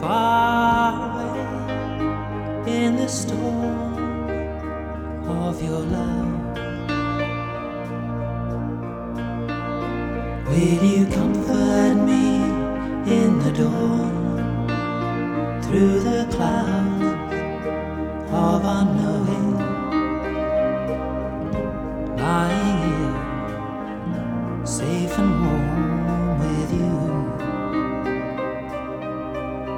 far away in the storm of your love. Will you comfort me in the dawn through the clouds of unknowing?